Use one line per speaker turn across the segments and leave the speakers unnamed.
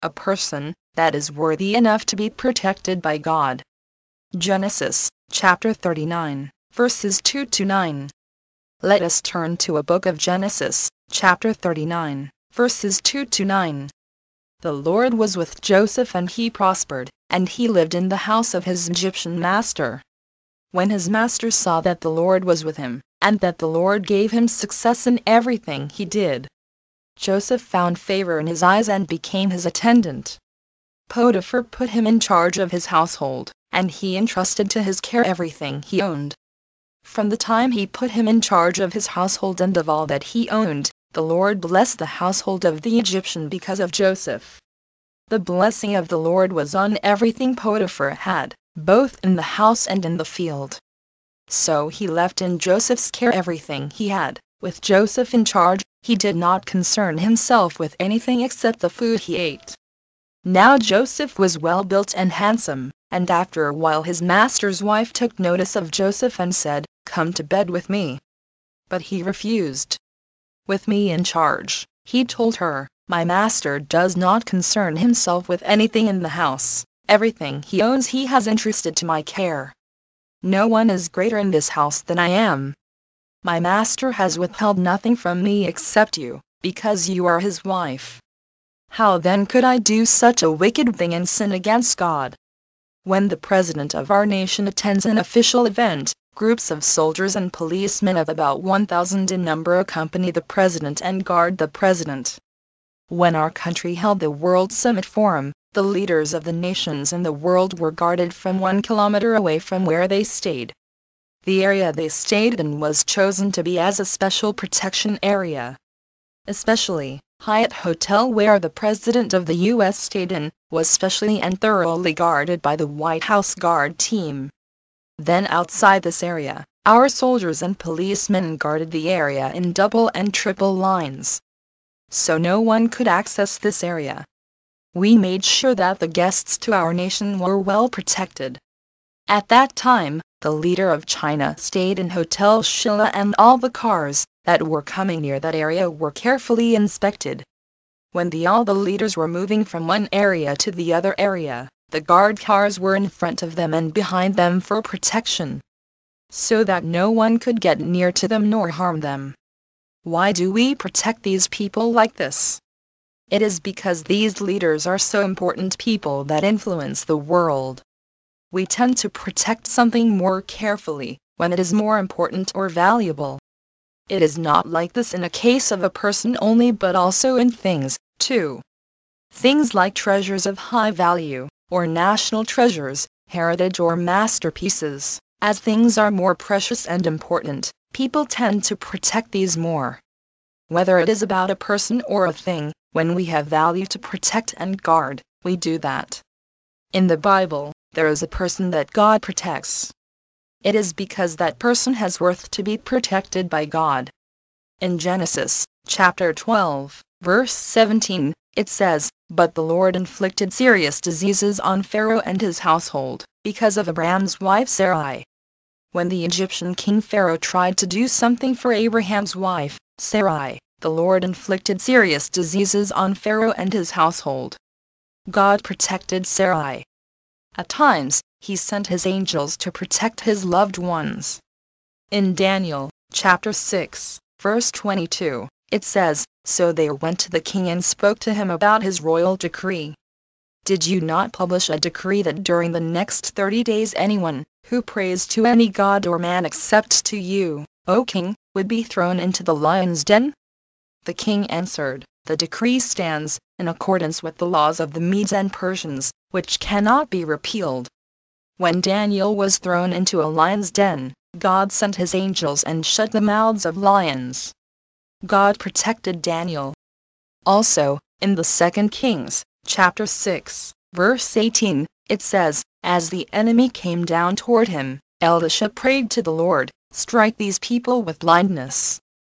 a person that is worthy enough to be protected by God. Genesis, chapter 39, verses 2-9. Let us turn to a book of Genesis, chapter 39, verses 2-9. The Lord was with Joseph and he prospered, and he lived in the house of his Egyptian master. When his master saw that the Lord was with him, and that the Lord gave him success in everything he did, Joseph found favor in his eyes and became his attendant. Potiphar put him in charge of his household, and he entrusted to his care everything he owned. From the time he put him in charge of his household and of all that he owned, the Lord blessed the household of the Egyptian because of Joseph. The blessing of the Lord was on everything Potiphar had, both in the house and in the field. So he left in Joseph's care everything he had. With Joseph in charge, he did not concern himself with anything except the food he ate. Now Joseph was well built and handsome, and after a while his master's wife took notice of Joseph and said, "Come to bed with me." But he refused. "With me in charge," he told her, "my master does not concern himself with anything in the house. Everything he owns he has entrusted to my care. No one is greater in this house than I am. My master has withheld nothing from me except you, because you are his wife. How then could I do such a wicked thing and sin against God?" When the president of our nation attends an official event, groups of soldiers and policemen of about 1,000 in number accompany the president and guard the president. When our country held the World Summit Forum, the leaders of the nations in the world were guarded from 1 kilometer away from where they stayed. The area they stayed in was chosen to be as a special protection area. Especially, Hyatt Hotel, where the President of the U.S. stayed in, was specially and thoroughly guarded by the White House Guard team. Then outside this area, our soldiers and policemen guarded the area in double and triple lines. So no one could access this area. We made sure that the guests to our nation were well protected. At that time, the leader of China stayed in Hotel Shilla and all the cars that were coming near that area were carefully inspected. When all the leaders were moving from one area to the other area, the guard cars were in front of them and behind them for protection, so that no one could get near to them nor harm them. Why do we protect these people like this? It is because these leaders are so important people that influence the world. We tend to protect something more carefully when it is more important or valuable. It is not like this in a case of a person only, but also in things, too. Things like treasures of high value, or national treasures, heritage or masterpieces. As things are more precious and important, people tend to protect these more. Whether it is about a person or a thing, when we have value to protect and guard, we do that. In the Bible, there is a person that God protects. It is because that person has worth to be protected by God. In Genesis, chapter 12, verse 17, it says, "But the Lord inflicted serious diseases on Pharaoh and his household, because of Abraham's wife Sarai." When the Egyptian king Pharaoh tried to do something for Abraham's wife, Sarai, the Lord inflicted serious diseases on Pharaoh and his household. God protected Sarai. At times, he sent his angels to protect his loved ones. In Daniel, chapter 6, verse 22, it says, "So they went to the king and spoke to him about his royal decree. Did you not publish a decree that during the next 30 days anyone who prays to any god or man except to you, O king, would be thrown into the lion's den?" The king answered, "The decree stands, in accordance with the laws of the Medes and Persians, which cannot be repealed." When Daniel was thrown into a lion's den, God sent his angels and shut the mouths of lions. God protected Daniel. Also, in the 2 Kings, chapter 6, verse 18, it says, "As the enemy came down toward him, Elisha prayed to the Lord, 'Strike these people with blindness.'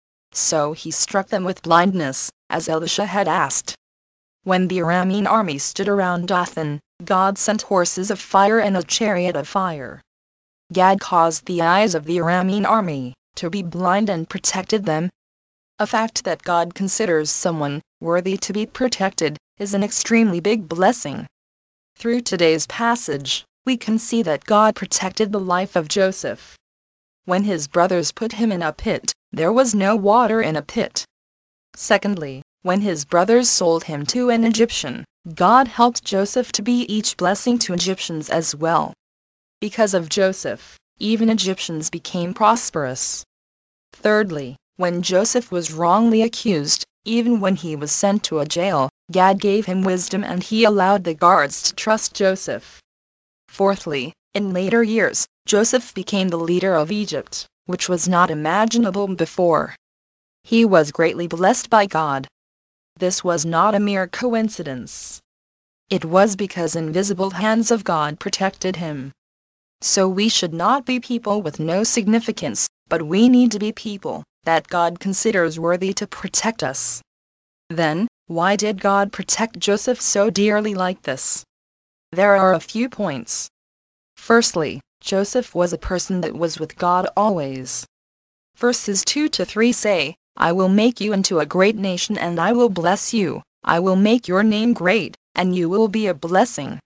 So he struck them with blindness, as Elisha had asked. When the Aramean army stood around Dothan, God sent horses of fire and a chariot of fire. God caused the eyes of the Aramean army to be blind and protected them. A fact that God considers someone worthy to be protected is an extremely big blessing. Through today's passage, we can see that God protected the life of Joseph. When his brothers put him in a pit, there was no water in a pit. Secondly, when his brothers sold him to an Egyptian, God helped Joseph to be each blessing to Egyptians as well. Because of Joseph, even Egyptians became prosperous. Thirdly, when Joseph was wrongly accused, even when he was sent to a jail, God gave him wisdom and he allowed the guards to trust Joseph. Fourthly, in later years, Joseph became the leader of Egypt, which was not imaginable before. He was greatly blessed by God. This was not a mere coincidence. It was because invisible hands of God protected him. So we should not be people with no significance, but we need to be people that God considers worthy to protect us. Then, why did God protect Joseph so dearly like this? There are a few points. Firstly, Joseph was a person that was with God always. Verses 2-3 say, I will make you into a great nation and I will bless you, I will make your name great, and you will be a blessing.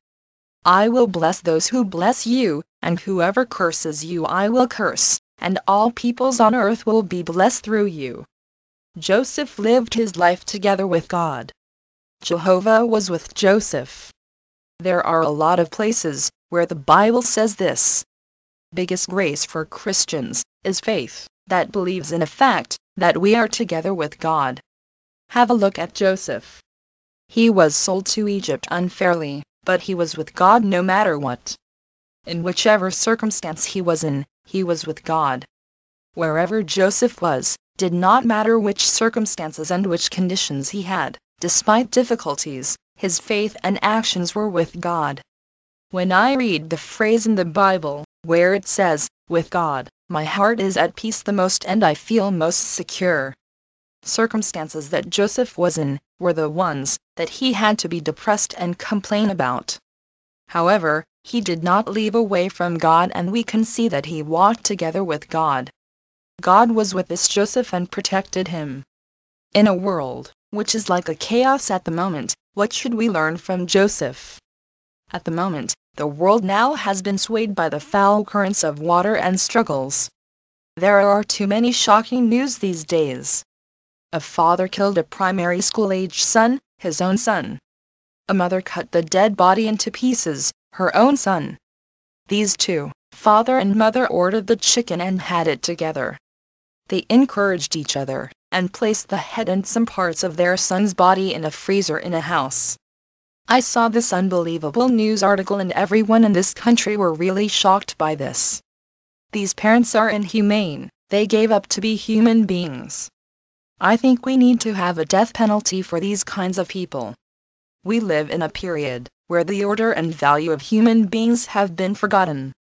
I will bless those who bless you, and whoever curses you I will curse, and all peoples on earth will be blessed through you. Joseph lived his life together with God. Jehovah was with Joseph. There are a lot of places where the Bible says this. Biggest grace for Christians is faith that believes in a fact that we are together with God. Have a look at Joseph. He was sold to Egypt unfairly, but he was with God no matter what. In whichever circumstance he was in, he was with God. Wherever Joseph was, did not matter which circumstances and which conditions he had, despite difficulties, his faith and actions were with God. When I read the phrase in the Bible, where it says, with God, my heart is at peace the most and I feel most secure. Circumstances that Joseph was in, were the ones that he had to be depressed and complain about. However, he did not leave away from God and we can see that he walked together with God. God was with this Joseph and protected him. In a world which is like a chaos at the moment, what should we learn from Joseph? At the moment, the world now has been swayed by the foul currents of water and struggles. There are too many shocking news these days. A father killed a primary school-age son, his own son. A mother cut the dead body into pieces, her own son. These two, father and mother, ordered the chicken and had it together. They encouraged each other, and placed the head and some parts of their son's body in a freezer in a house. I saw this unbelievable news article and everyone in this country were really shocked by this. These parents are inhumane, they gave up to be human beings. I think we need to have a death penalty for these kinds of people. We live in a period where the order and value of human beings have been forgotten.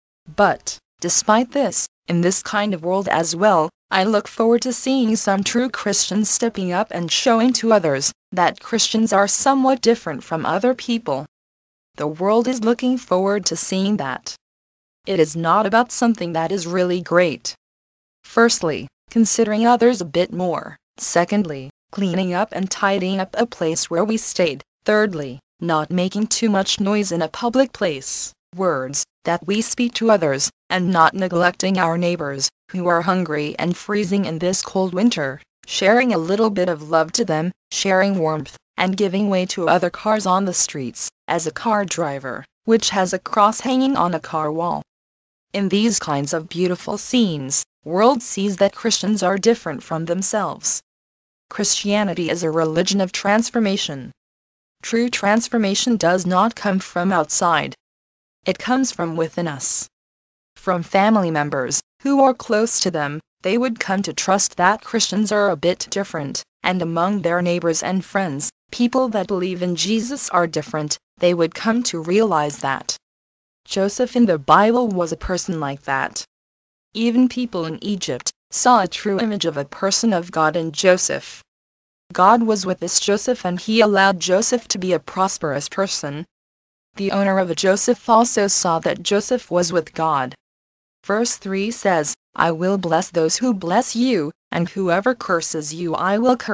But, despite this, in this kind of world as well, I look forward to seeing some true Christians stepping up and showing to others that Christians are somewhat different from other people. The world is looking forward to seeing that. It is not about something that is really great. Firstly, considering others a bit more. Secondly, cleaning up and tidying up a place where we stayed. Thirdly, not making too much noise in a public place. Words that we speak to others, and not neglecting our neighbors, who are hungry and freezing in this cold winter, sharing a little bit of love to them, sharing warmth, and giving way to other cars on the streets, as a car driver, which has a cross hanging on a car wall. In these kinds of beautiful scenes, world sees that Christians are different from themselves. Christianity is a religion of transformation. True transformation does not come from outside. It comes from within us. From family members, who are close to them, they would come to trust that Christians are a bit different, and among their neighbors and friends, people that believe in Jesus are different, they would come to realize that. Joseph in the Bible was a person like that. Even people in Egypt saw a true image of a person of God in Joseph. God was with this Joseph and he allowed Joseph to be a prosperous person. The owner of Joseph also saw that Joseph was with God. Verse 3 says, I will bless those who bless you, and whoever curses you I will curse,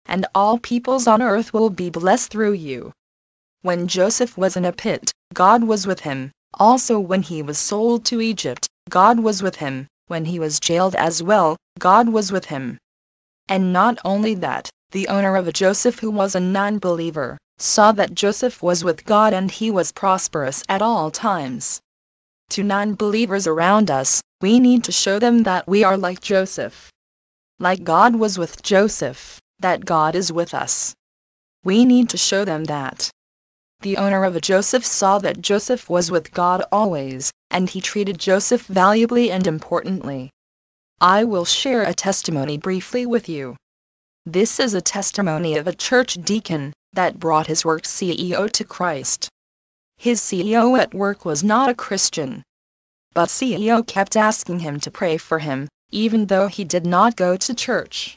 and all peoples on earth will be blessed through you. When Joseph was in a pit, God was with him. Also when he was sold to Egypt, God was with him. When he was jailed as well, God was with him. And not only that, the owner of Joseph, who was a non-believer, saw that Joseph was with God and he was prosperous at all times. To non-believers around us, we need to show them that we are like Joseph. Like God was with Joseph, that God is with us. We need to show them that. The owner of Joseph saw that Joseph was with God always, and he treated Joseph valuably and importantly. I will share a testimony briefly with you. This is a testimony of a church deacon that brought his work CEO to Christ. His CEO at work was not a Christian. But CEO kept asking him to pray for him, even though he did not go to church.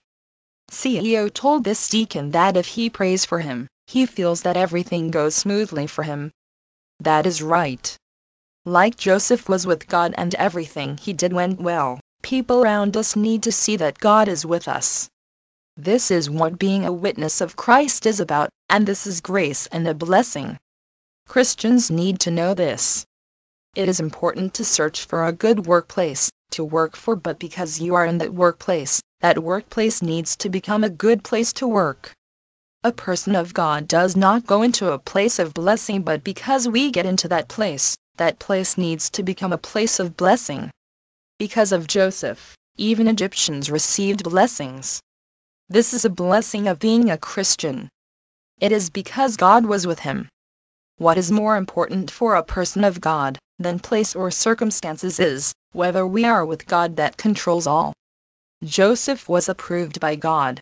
CEO told this deacon that if he prays for him, he feels that everything goes smoothly for him. That is right. Like Joseph was with God and everything he did went well, people around us need to see that God is with us. This is what being a witness of Christ is about, and this is grace and a blessing. Christians need to know this. It is important to search for a good workplace to work for, but because you are in that workplace needs to become a good place to work. A person of God does not go into a place of blessing, but because we get into that place needs to become a place of blessing. Because of Joseph, even Egyptians received blessings. This is a blessing of being a Christian. It is because God was with him. What is more important for a person of God than place or circumstances is whether we are with God that controls all. Joseph was approved by God.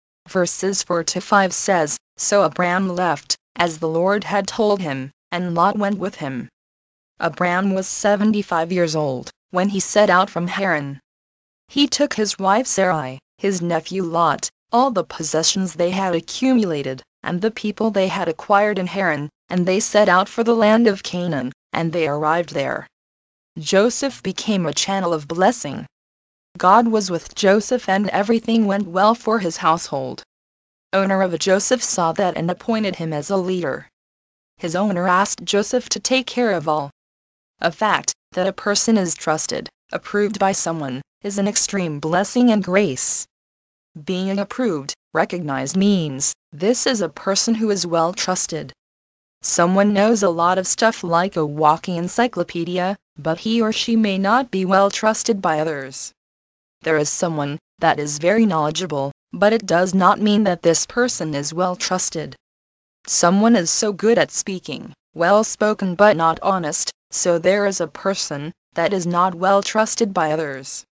Verses 4-5 says, So Abram left, as the Lord had told him, and Lot went with him. Abram was 75 years old when he set out from Haran. He took his wife Sarai, his nephew Lot, all the possessions they had accumulated, and the people they had acquired in Haran, and they set out for the land of Canaan, and they arrived there. Joseph became a channel of blessing. God was with Joseph and everything went well for his household. Owner of Joseph saw that and appointed him as a leader. His owner asked Joseph to take care of all. A fact that a person is trusted, approved by someone, is an extreme blessing and grace. Being approved, recognized means, this is a person who is well trusted. Someone knows a lot of stuff like a walking encyclopedia, but he or she may not be well trusted by others. There is someone that is very knowledgeable, but it does not mean that this person is well trusted. Someone is so good at speaking, well spoken but not honest, so there is a person that is not well trusted by others.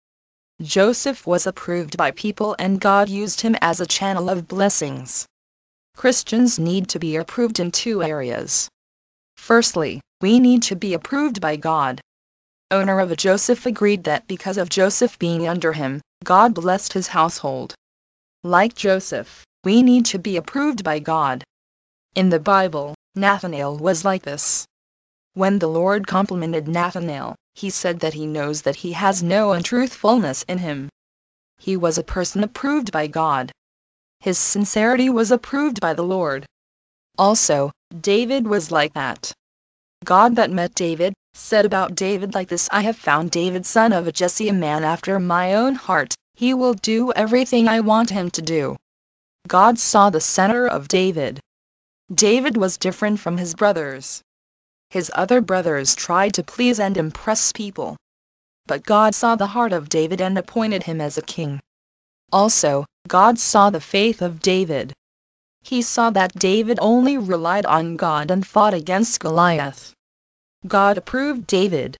Joseph was approved by people and God used him as a channel of blessings. Christians need to be approved in two areas. Firstly, we need to be approved by God. Owner of Joseph agreed that because of Joseph being under him, God blessed his household. Like Joseph, we need to be approved by God. In the Bible, Nathanael was like this. When the Lord complimented Nathanael, he said that he knows that he has no untruthfulness in him. He was a person approved by God. His sincerity was approved by the Lord. Also, David was like that. God that met David, said about David like this, I have found David son of Jesse, a man after my own heart, he will do everything I want him to do. God saw the center of David. David was different from his brothers. His other brothers tried to please and impress people. But God saw the heart of David and appointed him as a king. Also, God saw the faith of David. He saw that David only relied on God and fought against Goliath. God approved David.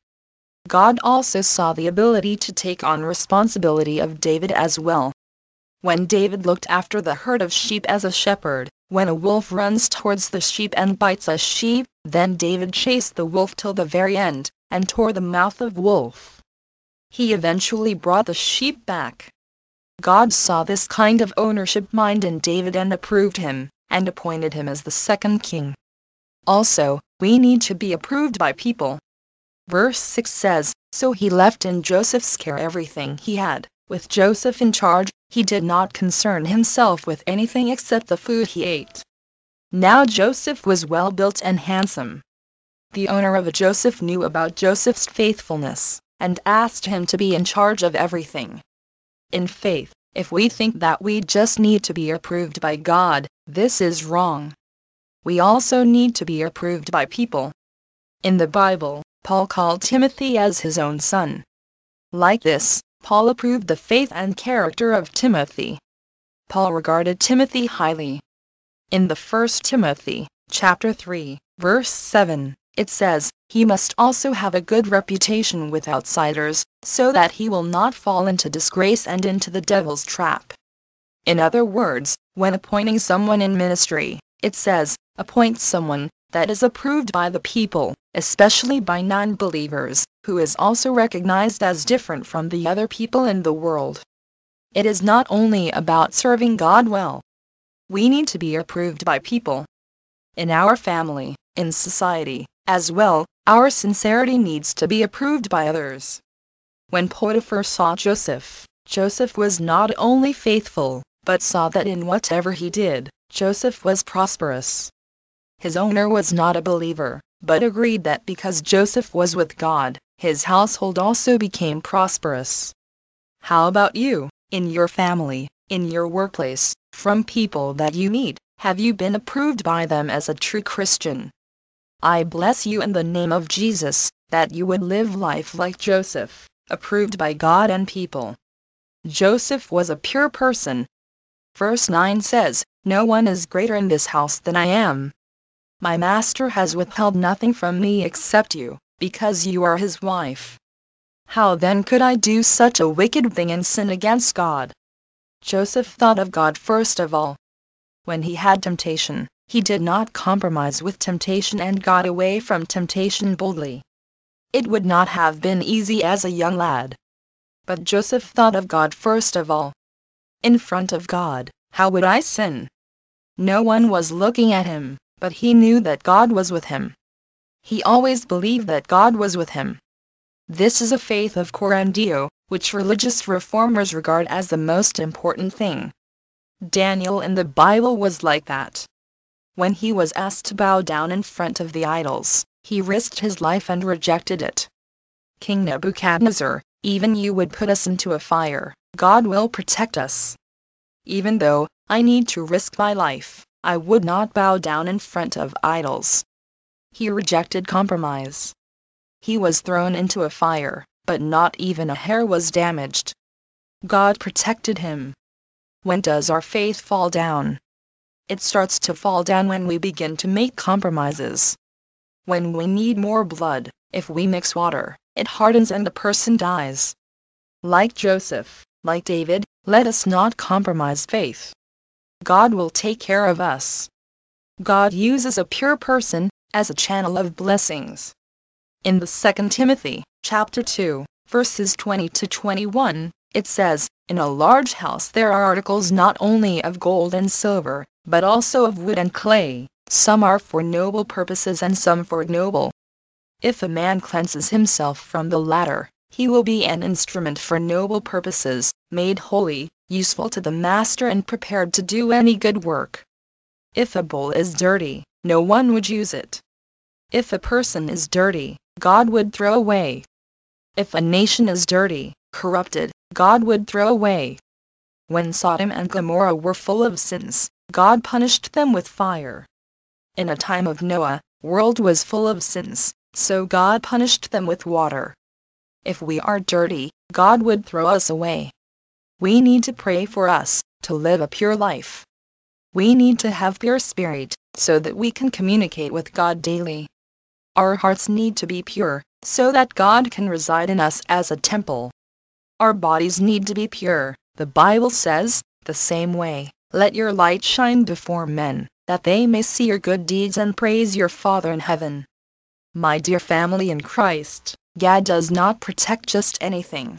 God also saw the ability to take on responsibility of David as well. When David looked after the herd of sheep as a shepherd, when a wolf runs towards the sheep and bites a sheep, then David chased the wolf till the very end, and tore the mouth of wolf. He eventually brought the sheep back. God saw this kind of ownership mind in David and approved him, and appointed him as the second king. Also, we need to be approved by people. Verse 6 says, So he left in Joseph's care everything he had, With Joseph in charge, he did not concern himself with anything except the food he ate. Now Joseph was well built and handsome. The owner of Joseph knew about Joseph's faithfulness, and asked him to be in charge of everything. In faith, if we think that we just need to be approved by God, this is wrong. We also need to be approved by people. In the Bible, Paul called Timothy as his own son. Like this, Paul approved the faith and character of Timothy. Paul regarded Timothy highly. In the 1 Timothy, chapter 3, verse 7, it says, "He must also have a good reputation with outsiders, so that he will not fall into disgrace and into the devil's trap." In other words, when appointing someone in ministry, it says, appoint someone that is approved by the people, especially by non-believers, who is also recognized as different from the other people in the world. It is not only about serving God well. We need to be approved by people. In our family, in society, as well, our sincerity needs to be approved by others. When Potiphar saw Joseph, Joseph was not only faithful, but saw that in whatever he did, Joseph was prosperous. His owner was not a believer, but agreed that because Joseph was with God, his household also became prosperous. How about you, in your family, in your workplace, from people that you meet, have you been approved by them as a true Christian? I bless you in the name of Jesus, that you would live life like Joseph, approved by God and people. Joseph was a pure person. Verse 9 says, "No one is greater in this house than I am. My master has withheld nothing from me except you, because you are his wife. How then could I do such a wicked thing and sin against God?" Joseph thought of God first of all. When he had temptation, he did not compromise with temptation and got away from temptation boldly. It would not have been easy as a young lad. But Joseph thought of God first of all. In front of God, how would I sin? No one was looking at him, but he knew that God was with him. He always believed that God was with him. This is a faith of coram Deo, which religious reformers regard as the most important thing. Daniel in the Bible was like that. When he was asked to bow down in front of the idols, he risked his life and rejected it. King Nebuchadnezzar, even you would put us into a fire, God will protect us. Even though I need to risk my life, I would not bow down in front of idols. He rejected compromise. He was thrown into a fire, but not even a hair was damaged. God protected him. When does our faith fall down? It starts to fall down when we begin to make compromises. When we need more blood, if we mix water, it hardens and the person dies. Like Joseph, like David, let us not compromise faith. God will take care of us. God uses a pure person as a channel of blessings. In the 2 Timothy, chapter 2, verses 20 to 21, it says, "In a large house there are articles not only of gold and silver, but also of wood and clay, some are for noble purposes and some for ignoble. If a man cleanses himself from the latter, he will be an instrument for noble purposes, made holy, useful to the master and prepared to do any good work. If a bowl is dirty, no one would use it. If a person is dirty, God would throw away. If a nation is dirty, corrupted, God would throw away. When Sodom and Gomorrah were full of sins, God punished them with fire. In a time of Noah, world was full of sins, so God punished them with water. If we are dirty, God would throw us away. We need to pray for us, to live a pure life. We need to have pure spirit, so that we can communicate with God daily. Our hearts need to be pure, so that God can reside in us as a temple. Our bodies need to be pure. The Bible says, the same way, "Let your light shine before men, that they may see your good deeds and praise your Father in heaven." My dear family in Christ, God does not protect just anything.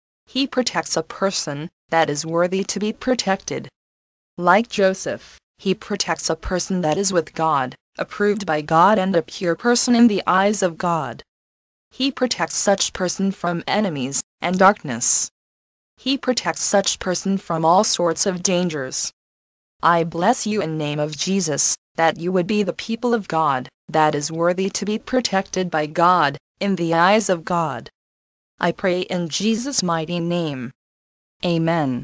He protects a person that is worthy to be protected. Like Joseph, he protects a person that is with God, approved by God and a pure person in the eyes of God. He protects such person from enemies and darkness. He protects such person from all sorts of dangers. I bless you in name of Jesus, that you would be the people of God, that is worthy to be protected by God, in the eyes of God. I pray in Jesus' mighty name. Amen.